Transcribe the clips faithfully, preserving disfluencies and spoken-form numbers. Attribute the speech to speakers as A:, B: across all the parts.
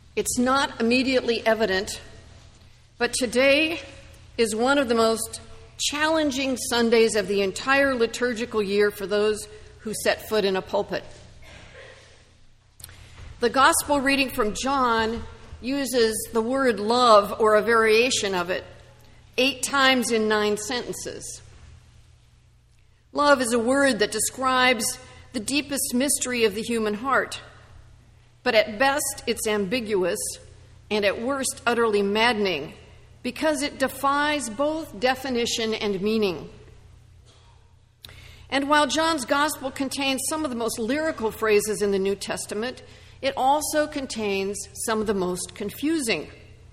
A: It's not immediately evident, but today is one of the most challenging Sundays of the entire liturgical year for those who set foot in a pulpit. The gospel reading from John uses the word love, or a variation of it, eight times in nine sentences. Love is a word that describes the deepest mystery of the human heart, but at best it's ambiguous and at worst utterly maddening, because it defies both definition and meaning. And while John's gospel contains some of the most lyrical phrases in the New Testament, it also contains some of the most confusing.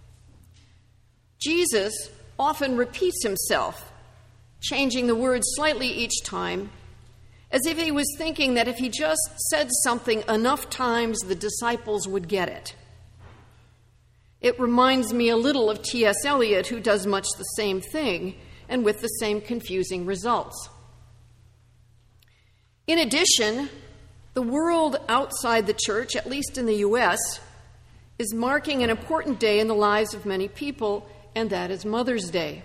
A: Jesus often repeats himself, changing the words slightly each time, as if he was thinking that if he just said something enough times, the disciples would get it. It reminds me a little of T S Eliot, who does much the same thing, and with the same confusing results. In addition, the world outside the church, at least in the U S, is marking an important day in the lives of many people, and that is Mother's Day.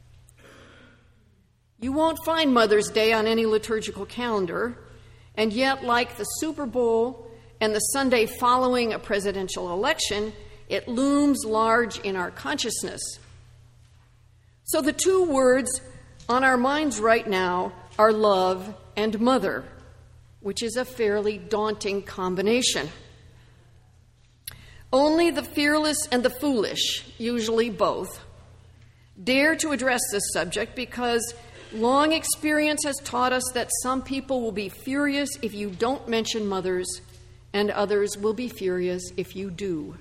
A: You won't find Mother's Day on any liturgical calendar, and yet, like the Super Bowl and the Sunday following a presidential election, it looms large in our consciousness. So the two words on our minds right now are love and mother, which is a fairly daunting combination. Only the fearless and the foolish, usually both, dare to address this subject, because long experience has taught us that some people will be furious if you don't mention mothers, and others will be furious if you do.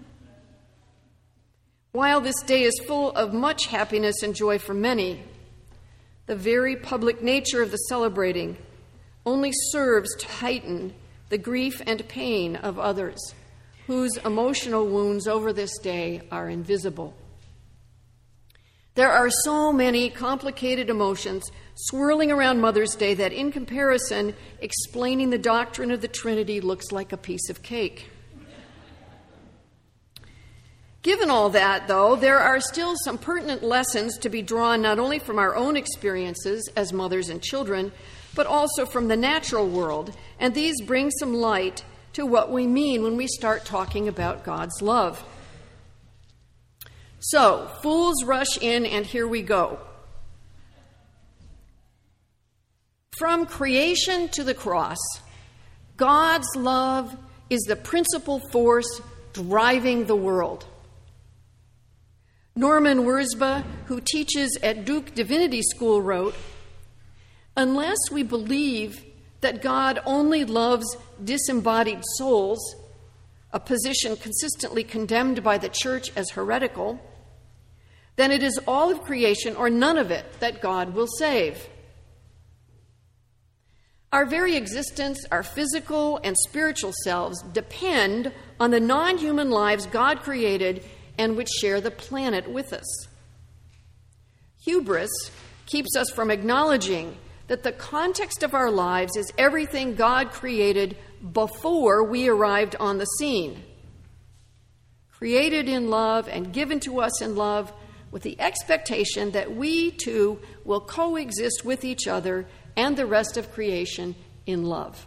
A: While this day is full of much happiness and joy for many, the very public nature of the celebrating only serves to heighten the grief and pain of others, whose emotional wounds over this day are invisible. There are so many complicated emotions swirling around Mother's Day that, in comparison, explaining the doctrine of the Trinity looks like a piece of cake. Given all that, though, there are still some pertinent lessons to be drawn not only from our own experiences as mothers and children, but also from the natural world, and these bring some light to what we mean when we start talking about God's love. So, fools rush in, and here we go. From creation to the cross, God's love is the principal force driving the world. Norman Wurzba, who teaches at Duke Divinity School, wrote, "Unless we believe that God only loves disembodied souls, a position consistently condemned by the church as heretical, then it is all of creation or none of it that God will save." Our very existence, our physical and spiritual selves, depend on the non-human lives God created and which share the planet with us. Hubris keeps us from acknowledging that the context of our lives is everything God created before we arrived on the scene. Created in love and given to us in love, with the expectation that we too will coexist with each other and the rest of creation in love.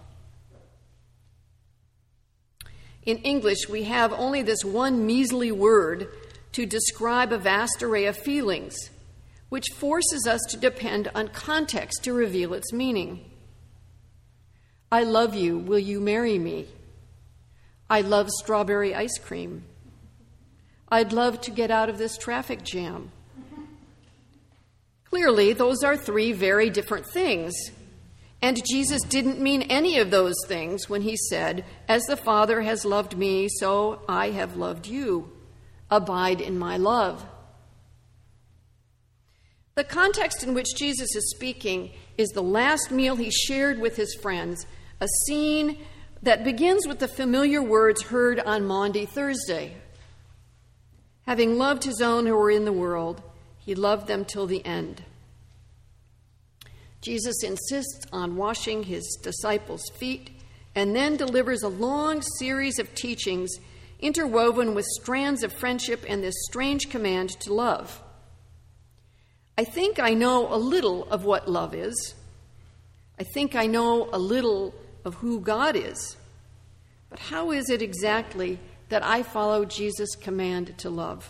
A: In English, we have only this one measly word to describe a vast array of feelings, which forces us to depend on context to reveal its meaning. I love you, will you marry me? I love strawberry ice cream. I'd love to get out of this traffic jam. Clearly, those are three very different things. And Jesus didn't mean any of those things when he said, "As the Father has loved me, so I have loved you. Abide in my love." The context in which Jesus is speaking is the last meal he shared with his friends, a scene that begins with the familiar words heard on Maundy Thursday. Having loved his own who were in the world, he loved them till the end. Jesus insists on washing his disciples' feet and then delivers a long series of teachings interwoven with strands of friendship and this strange command to love. I think I know a little of what love is. I think I know a little of who God is. But how is it exactly that I follow Jesus' command to love?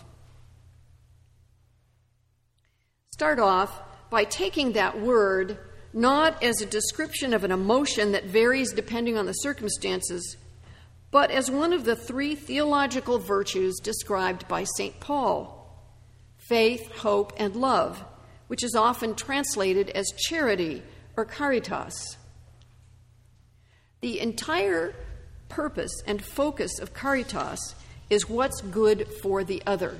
A: Start off by taking that word not as a description of an emotion that varies depending on the circumstances, but as one of the three theological virtues described by Saint Paul: faith, hope, and love, which is often translated as charity or caritas. The entire purpose and focus of caritas is what's good for the other.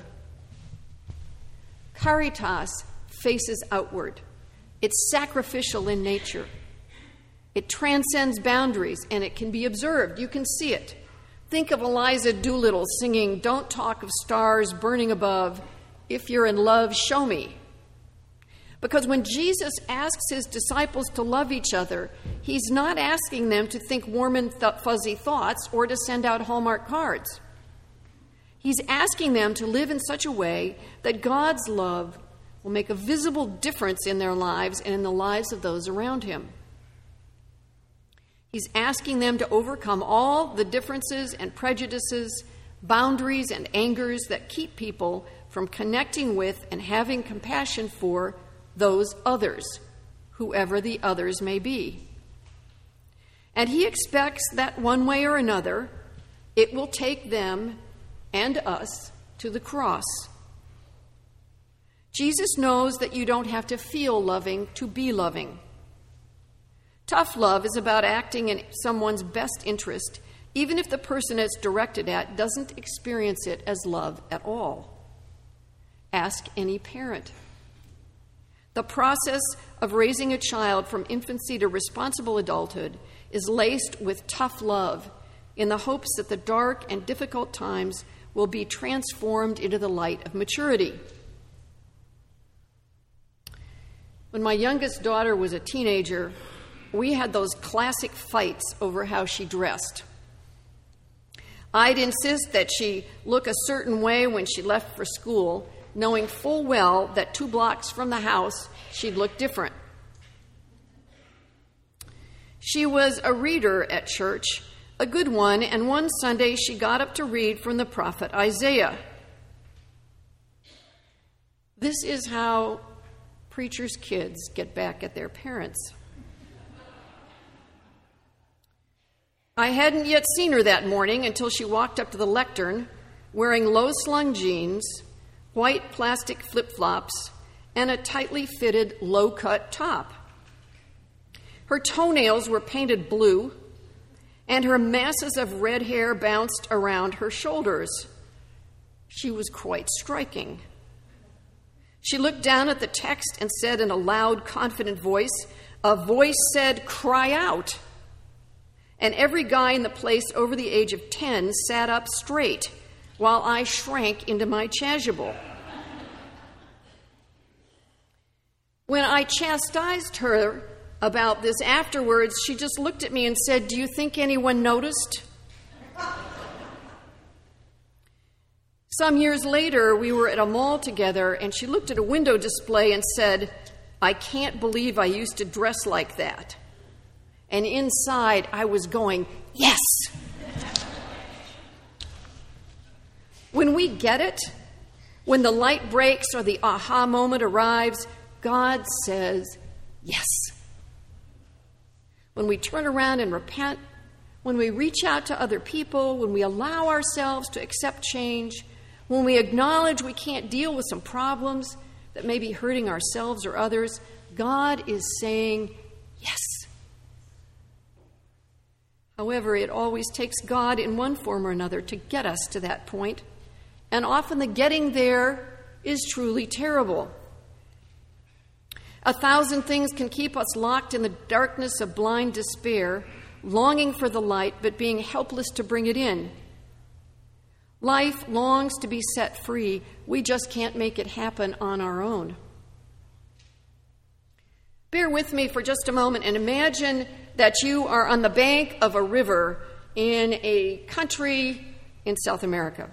A: Caritas faces outward. It's sacrificial in nature. It transcends boundaries, and it can be observed. You can see it. Think of Eliza Doolittle singing, "Don't talk of stars burning above. If you're in love, show me." Because when Jesus asks his disciples to love each other, he's not asking them to think warm and th- fuzzy thoughts or to send out Hallmark cards. He's asking them to live in such a way that God's love will make a visible difference in their lives and in the lives of those around him. He's asking them to overcome all the differences and prejudices, boundaries and angers that keep people from connecting with and having compassion for those others, whoever the others may be. And he expects that one way or another, it will take them and us to the cross. Jesus knows that you don't have to feel loving to be loving. Tough love is about acting in someone's best interest, even if the person it's directed at doesn't experience it as love at all. Ask any parent. The process of raising a child from infancy to responsible adulthood is laced with tough love in the hopes that the dark and difficult times will be transformed into the light of maturity. When my youngest daughter was a teenager, we had those classic fights over how she dressed. I'd insist that she look a certain way when she left for school, knowing full well that two blocks from the house she'd look different. She was a reader at church, a good one, and one Sunday she got up to read from the prophet Isaiah. This is how preachers' kids get back at their parents. I hadn't yet seen her that morning until she walked up to the lectern wearing low-slung jeans, white plastic flip-flops, and a tightly fitted low-cut top. Her toenails were painted blue, and her masses of red hair bounced around her shoulders. She was quite striking. She looked down at the text and said in a loud, confident voice, a voice said, "Cry out." And every guy in the place over the age of ten sat up straight, while I shrank into my chasuble. When I chastised her about this afterwards, she just looked at me and said, "Do you think anyone noticed?" Some years later, we were at a mall together, and she looked at a window display and said, "I can't believe I used to dress like that." And inside, I was going, yes! When we get it, when the light breaks or the aha moment arrives, God says, yes. When we turn around and repent, when we reach out to other people, when we allow ourselves to accept change, when we acknowledge we can't deal with some problems that may be hurting ourselves or others, God is saying, yes. However, it always takes God in one form or another to get us to that point, and often the getting there is truly terrible. A thousand things can keep us locked in the darkness of blind despair, longing for the light, but being helpless to bring it in. Life longs to be set free. We just can't make it happen on our own. Bear with me for just a moment and imagine that you are on the bank of a river in a country in South America.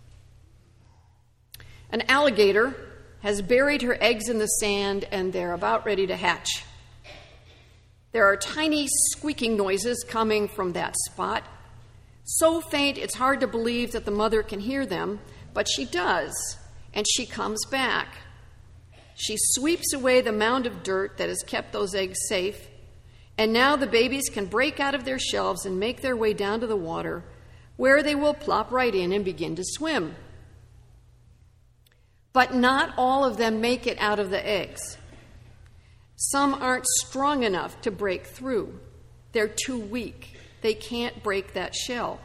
A: An alligator has buried her eggs in the sand, and they're about ready to hatch. There are tiny squeaking noises coming from that spot, so faint it's hard to believe that the mother can hear them, but she does, and she comes back. She sweeps away the mound of dirt that has kept those eggs safe, and now the babies can break out of their shelves and make their way down to the water, where they will plop right in and begin to swim. But not all of them make it out of the eggs. Some aren't strong enough to break through. They're too weak. They can't break that shell.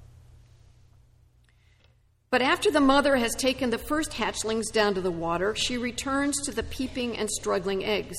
A: But after the mother has taken the first hatchlings down to the water, she returns to the peeping and struggling eggs.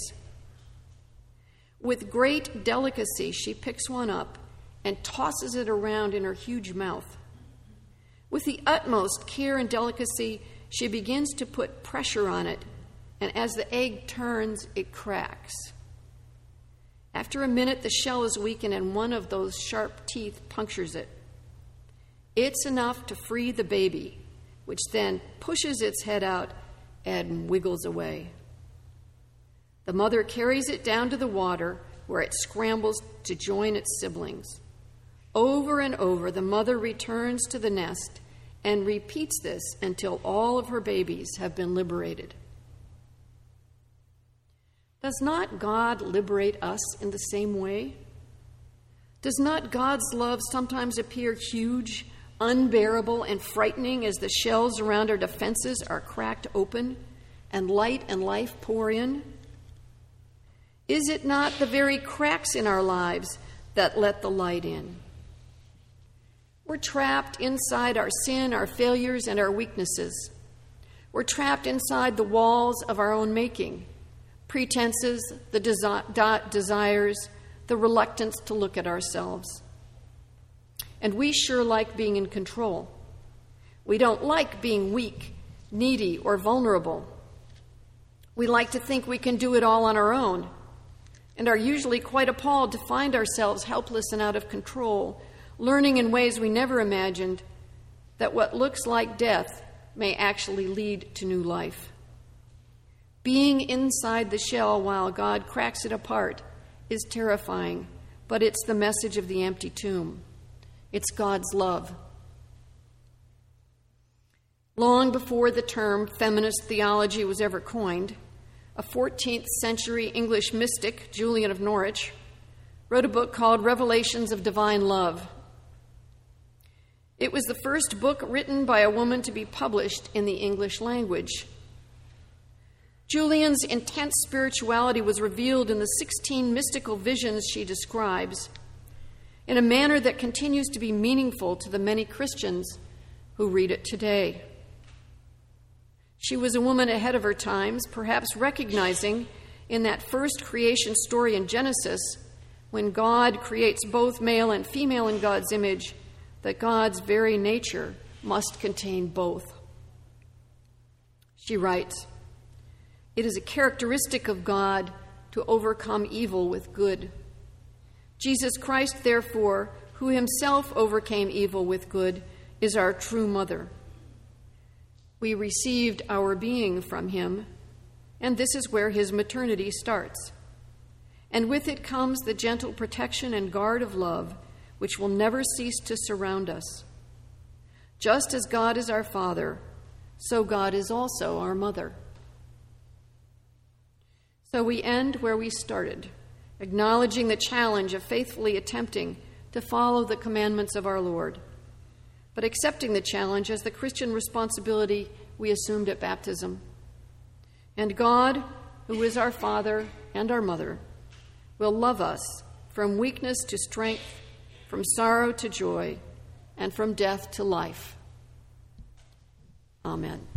A: With great delicacy, she picks one up and tosses it around in her huge mouth. With the utmost care and delicacy, she begins to put pressure on it, and as the egg turns, it cracks. After a minute, the shell is weakened, and one of those sharp teeth punctures it. It's enough to free the baby, which then pushes its head out and wiggles away. The mother carries it down to the water, where it scrambles to join its siblings. Over and over, the mother returns to the nest and repeats this until all of her babies have been liberated. Does not God liberate us in the same way? Does not God's love sometimes appear huge, unbearable, and frightening as the shells around our defenses are cracked open and light and life pour in? Is it not the very cracks in our lives that let the light in? We're trapped inside our sin, our failures, and our weaknesses. We're trapped inside the walls of our own making, pretenses, the desi- desires, the reluctance to look at ourselves. And we sure like being in control. We don't like being weak, needy, or vulnerable. We like to think we can do it all on our own, and are usually quite appalled to find ourselves helpless and out of control, learning in ways we never imagined that what looks like death may actually lead to new life. Being inside the shell while God cracks it apart is terrifying, but it's the message of the empty tomb. It's God's love. Long before the term feminist theology was ever coined, a fourteenth century English mystic, Julian of Norwich, wrote a book called Revelations of Divine Love. It was the first book written by a woman to be published in the English language. Julian's intense spirituality was revealed in the sixteen mystical visions she describes, in a manner that continues to be meaningful to the many Christians who read it today. She was a woman ahead of her times, perhaps recognizing in that first creation story in Genesis, when God creates both male and female in God's image, that God's very nature must contain both. She writes, "It is a characteristic of God to overcome evil with good. Jesus Christ, therefore, who himself overcame evil with good, is our true mother. We received our being from him, and this is where his maternity starts. And with it comes the gentle protection and guard of love, which will never cease to surround us. Just as God is our Father, so God is also our mother." So we end where we started, acknowledging the challenge of faithfully attempting to follow the commandments of our Lord, but accepting the challenge as the Christian responsibility we assumed at baptism. And God, who is our Father and our Mother, will love us from weakness to strength, from sorrow to joy, and from death to life. Amen.